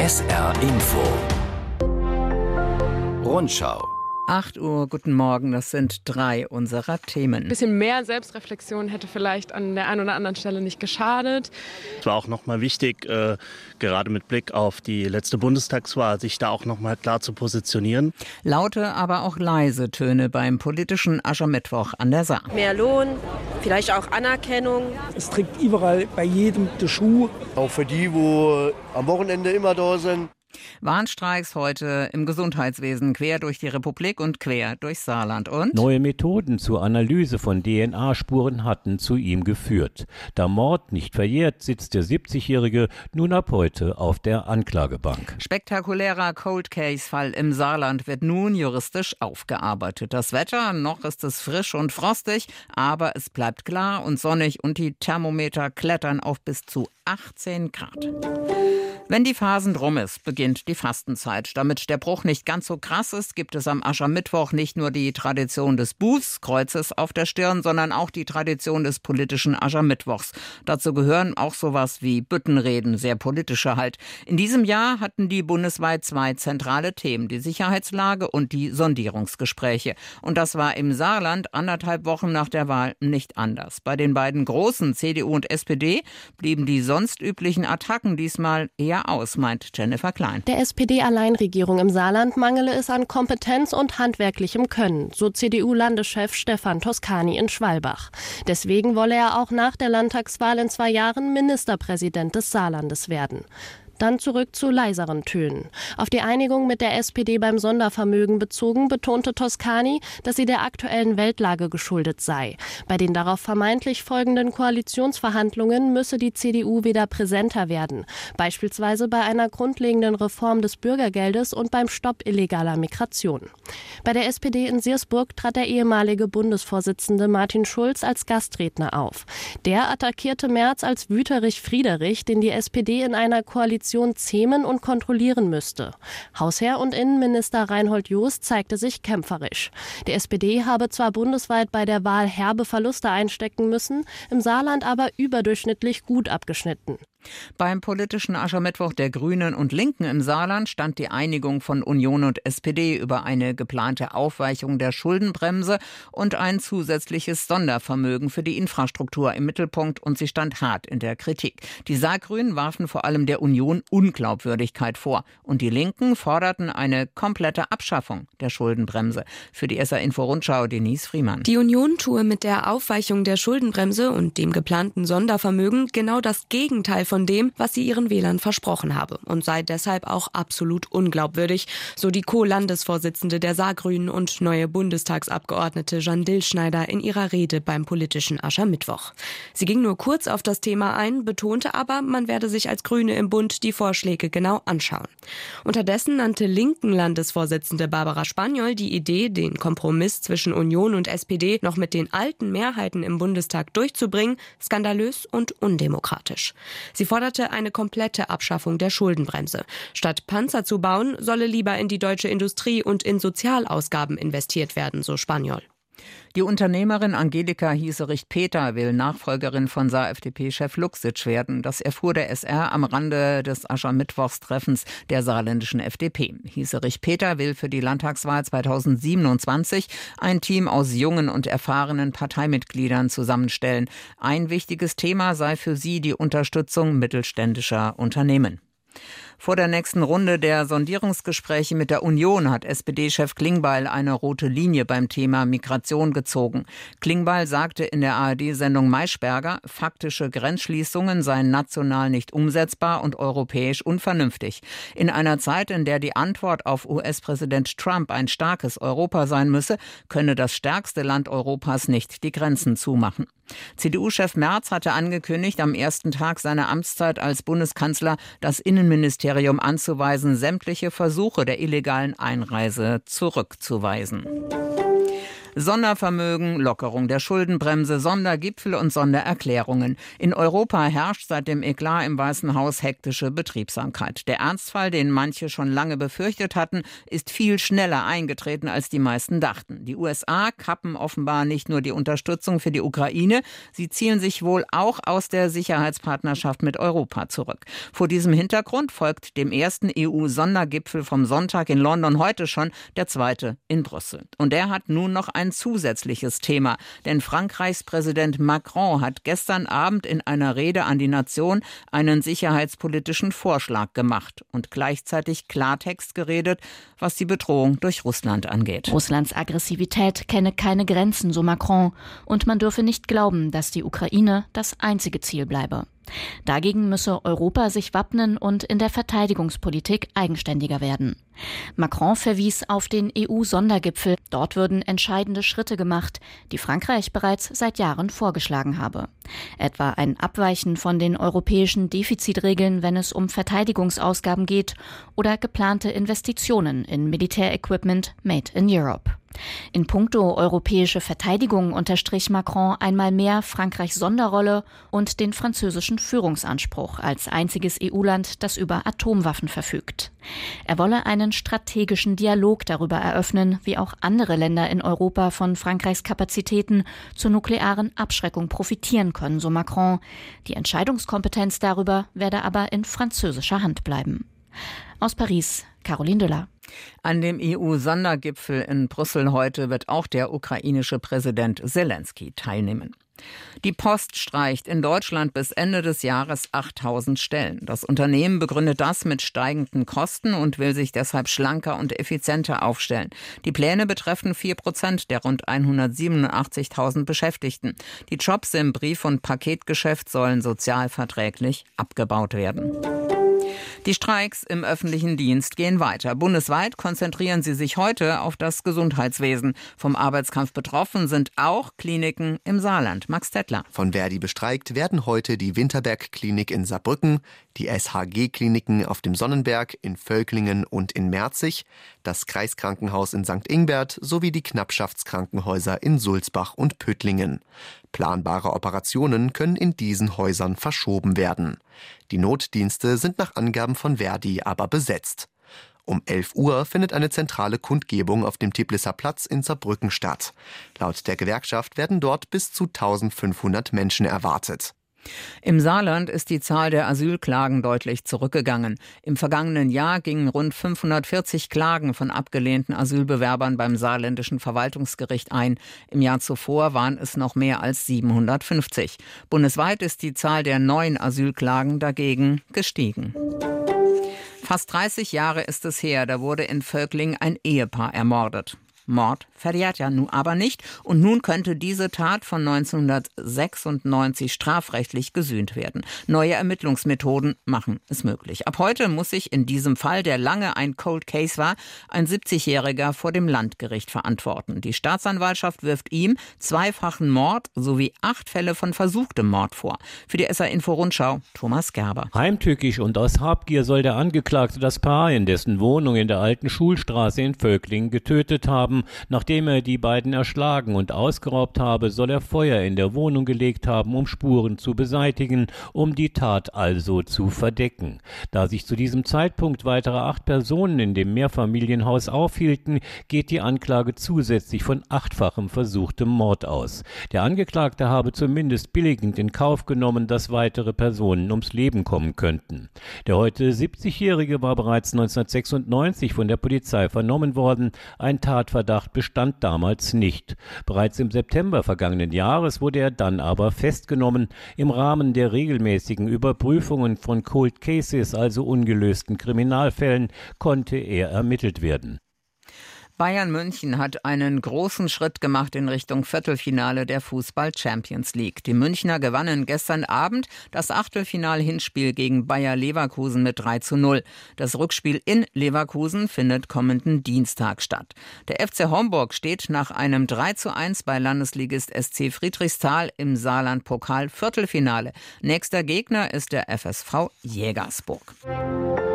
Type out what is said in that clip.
SR Info Rundschau 8 Uhr, guten Morgen, das sind 3 unserer Themen. Ein bisschen mehr Selbstreflexion hätte vielleicht an der einen oder anderen Stelle nicht geschadet. Es war auch nochmal wichtig, gerade mit Blick auf die letzte Bundestagswahl, sich da auch nochmal klar zu positionieren. Laute, aber auch leise Töne beim politischen Aschermittwoch an der Saar. Mehr Lohn, vielleicht auch Anerkennung. Es trägt überall bei jedem der Schuh. Auch für die, wo am Wochenende immer da sind. Warnstreiks heute im Gesundheitswesen quer durch die Republik und quer durchs Saarland. Und neue Methoden zur Analyse von DNA-Spuren hatten zu ihm geführt. Da Mord nicht verjährt, sitzt der 70-Jährige nun ab heute auf der Anklagebank. Spektakulärer Cold-Case-Fall im Saarland wird nun juristisch aufgearbeitet. Das Wetter, noch ist es frisch und frostig, aber es bleibt klar und sonnig und die Thermometer klettern auf bis zu 18 Grad. Wenn die Phasen drum ist, beginnt die Fastenzeit. Damit der Bruch nicht ganz so krass ist, gibt es am Aschermittwoch nicht nur die Tradition des Bußkreuzes auf der Stirn, sondern auch die Tradition des politischen Aschermittwochs. Dazu gehören auch sowas wie Büttenreden, sehr politische halt. In diesem Jahr hatten die bundesweit 2 zentrale Themen, die Sicherheitslage und die Sondierungsgespräche. Und das war im Saarland 1,5 Wochen nach der Wahl nicht anders. Bei den beiden großen CDU und SPD blieben die sonst üblichen Attacken diesmal eher aus, meint Jennifer Klein. Der SPD-Alleinregierung im Saarland mangele es an Kompetenz und handwerklichem Können, so CDU-Landeschef Stefan Toscani in Schwalbach. Deswegen wolle er auch nach der Landtagswahl in 2 Jahren Ministerpräsident des Saarlandes werden. Dann zurück zu leiseren Tönen. Auf die Einigung mit der SPD beim Sondervermögen bezogen, betonte Toscani, dass sie der aktuellen Weltlage geschuldet sei. Bei den darauf vermeintlich folgenden Koalitionsverhandlungen müsse die CDU wieder präsenter werden. Beispielsweise bei einer grundlegenden Reform des Bürgergeldes und beim Stopp illegaler Migration. Bei der SPD in Siersburg trat der ehemalige Bundesvorsitzende Martin Schulz als Gastredner auf. Der attackierte Merz als Wüterich Friederich, den die SPD in einer Koalition zähmen und kontrollieren müsste. Hausherr und Innenminister Reinhold Jost zeigte sich kämpferisch. Die SPD habe zwar bundesweit bei der Wahl herbe Verluste einstecken müssen, im Saarland aber überdurchschnittlich gut abgeschnitten. Beim politischen Aschermittwoch der Grünen und Linken im Saarland stand die Einigung von Union und SPD über eine geplante Aufweichung der Schuldenbremse und ein zusätzliches Sondervermögen für die Infrastruktur im Mittelpunkt, und sie stand hart in der Kritik. Die Saargrünen warfen vor allem der Union Unglaubwürdigkeit vor und die Linken forderten eine komplette Abschaffung der Schuldenbremse. Für die SR Info Rundschau Denise Friemann. Die Union tue mit der Aufweichung der Schuldenbremse und dem geplanten Sondervermögen genau das Gegenteil von dem, was sie ihren Wählern versprochen habe, und sei deshalb auch absolut unglaubwürdig, so die Co-Landesvorsitzende der Saargrünen und neue Bundestagsabgeordnete Jeanne Dillschneider in ihrer Rede beim politischen Aschermittwoch. Sie ging nur kurz auf das Thema ein, betonte aber, man werde sich als Grüne im Bund die Vorschläge genau anschauen. Unterdessen nannte linken Landesvorsitzende Barbara Spaniol die Idee, den Kompromiss zwischen Union und SPD noch mit den alten Mehrheiten im Bundestag durchzubringen, skandalös und undemokratisch. Sie forderte eine komplette Abschaffung der Schuldenbremse. Statt Panzer zu bauen, solle lieber in die deutsche Industrie und in Sozialausgaben investiert werden, so Spaniol. Die Unternehmerin Angelika Hieserich-Peter will Nachfolgerin von Saar-FDP-Chef Luxic werden. Das erfuhr der SR am Rande des Aschermittwochstreffens der saarländischen FDP. Hieserich-Peter will für die Landtagswahl 2027 ein Team aus jungen und erfahrenen Parteimitgliedern zusammenstellen. Ein wichtiges Thema sei für sie die Unterstützung mittelständischer Unternehmen. Vor der nächsten Runde der Sondierungsgespräche mit der Union hat SPD-Chef Klingbeil eine rote Linie beim Thema Migration gezogen. Klingbeil sagte in der ARD-Sendung Maischberger, faktische Grenzschließungen seien national nicht umsetzbar und europäisch unvernünftig. In einer Zeit, in der die Antwort auf US-Präsident Trump ein starkes Europa sein müsse, könne das stärkste Land Europas nicht die Grenzen zumachen. CDU-Chef Merz hatte angekündigt, am ersten Tag seiner Amtszeit als Bundeskanzler das Innenministerium anzuweisen, sämtliche Versuche der illegalen Einreise zurückzuweisen. Sondervermögen, Lockerung der Schuldenbremse, Sondergipfel und Sondererklärungen. In Europa herrscht seit dem Eklat im Weißen Haus hektische Betriebsamkeit. Der Ernstfall, den manche schon lange befürchtet hatten, ist viel schneller eingetreten, als die meisten dachten. Die USA kappen offenbar nicht nur die Unterstützung für die Ukraine, sie ziehen sich wohl auch aus der Sicherheitspartnerschaft mit Europa zurück. Vor diesem Hintergrund folgt dem ersten EU-Sondergipfel vom Sonntag in London heute schon der zweite in Brüssel. Und der hat nun noch ein zusätzliches Thema. Denn Frankreichs Präsident Macron hat gestern Abend in einer Rede an die Nation einen sicherheitspolitischen Vorschlag gemacht und gleichzeitig Klartext geredet, was die Bedrohung durch Russland angeht. Russlands Aggressivität kenne keine Grenzen, so Macron. Und man dürfe nicht glauben, dass die Ukraine das einzige Ziel bleibe. Dagegen müsse Europa sich wappnen und in der Verteidigungspolitik eigenständiger werden. Macron verwies auf den EU-Sondergipfel. Dort würden entscheidende Schritte gemacht, die Frankreich bereits seit Jahren vorgeschlagen habe. Etwa ein Abweichen von den europäischen Defizitregeln, wenn es um Verteidigungsausgaben geht, oder geplante Investitionen in Militärequipment made in Europe. In puncto europäische Verteidigung unterstrich Macron einmal mehr Frankreichs Sonderrolle und den französischen Führungsanspruch als einziges EU-Land, das über Atomwaffen verfügt. Er wolle einen strategischen Dialog darüber eröffnen, wie auch andere Länder in Europa von Frankreichs Kapazitäten zur nuklearen Abschreckung profitieren können, so Macron. Die Entscheidungskompetenz darüber werde aber in französischer Hand bleiben. Aus Paris, Caroline Düller. An dem EU-Sondergipfel in Brüssel heute wird auch der ukrainische Präsident Selenskyj teilnehmen. Die Post streicht in Deutschland bis Ende des Jahres 8.000 Stellen. Das Unternehmen begründet das mit steigenden Kosten und will sich deshalb schlanker und effizienter aufstellen. Die Pläne betreffen 4% der rund 187.000 Beschäftigten. Die Jobs im Brief- und Paketgeschäft sollen sozialverträglich abgebaut werden. Die Streiks im öffentlichen Dienst gehen weiter. Bundesweit konzentrieren sie sich heute auf das Gesundheitswesen. Vom Arbeitskampf betroffen sind auch Kliniken im Saarland. Max Tettler. Von Verdi bestreikt werden heute die Winterberg-Klinik in Saarbrücken, die SHG-Kliniken auf dem Sonnenberg, in Völklingen und in Merzig, das Kreiskrankenhaus in St. Ingbert sowie die Knappschaftskrankenhäuser in Sulzbach und Püttlingen. Planbare Operationen können in diesen Häusern verschoben werden. Die Notdienste sind nach Angaben von Verdi aber besetzt. Um 11 Uhr findet eine zentrale Kundgebung auf dem Tiblisser Platz in Saarbrücken statt. Laut der Gewerkschaft werden dort bis zu 1.500 Menschen erwartet. Im Saarland ist die Zahl der Asylklagen deutlich zurückgegangen. Im vergangenen Jahr gingen rund 540 Klagen von abgelehnten Asylbewerbern beim saarländischen Verwaltungsgericht ein. Im Jahr zuvor waren es noch mehr als 750. Bundesweit ist die Zahl der neuen Asylklagen dagegen gestiegen. Fast 30 Jahre ist es her, da wurde in Völklingen ein Ehepaar ermordet. Mord verjährt ja nun aber nicht und nun könnte diese Tat von 1996 strafrechtlich gesühnt werden. Neue Ermittlungsmethoden machen es möglich. Ab heute muss sich in diesem Fall, der lange ein Cold Case war, ein 70-Jähriger vor dem Landgericht verantworten. Die Staatsanwaltschaft wirft ihm zweifachen Mord sowie 8 Fälle von versuchtem Mord vor. Für die SR-Info-Rundschau Thomas Gerber. Heimtückisch und aus Habgier soll der Angeklagte das Paar in dessen Wohnung in der alten Schulstraße in Völklingen getötet haben. Nachdem er die beiden erschlagen und ausgeraubt habe, soll er Feuer in der Wohnung gelegt haben, um Spuren zu beseitigen, um die Tat also zu verdecken. Da sich zu diesem Zeitpunkt weitere 8 Personen in dem Mehrfamilienhaus aufhielten, geht die Anklage zusätzlich von 8-fachem versuchtem Mord aus. Der Angeklagte habe zumindest billigend in Kauf genommen, dass weitere Personen ums Leben kommen könnten. Der heute 70-Jährige war bereits 1996 von der Polizei vernommen worden. Ein Tatverdacht bestand damals nicht. Bereits im September vergangenen Jahres wurde er dann aber festgenommen. Im Rahmen der regelmäßigen Überprüfungen von Cold Cases, also ungelösten Kriminalfällen, konnte er ermittelt werden. Bayern München hat einen großen Schritt gemacht in Richtung Viertelfinale der Fußball-Champions League. Die Münchner gewannen gestern Abend das Achtelfinal-Hinspiel gegen Bayer Leverkusen mit 3:0. Das Rückspiel in Leverkusen findet kommenden Dienstag statt. Der FC Homburg steht nach einem 3:1 bei Landesligist SC Friedrichsthal im Saarland-Pokal Viertelfinale. Nächster Gegner ist der FSV Jägersburg.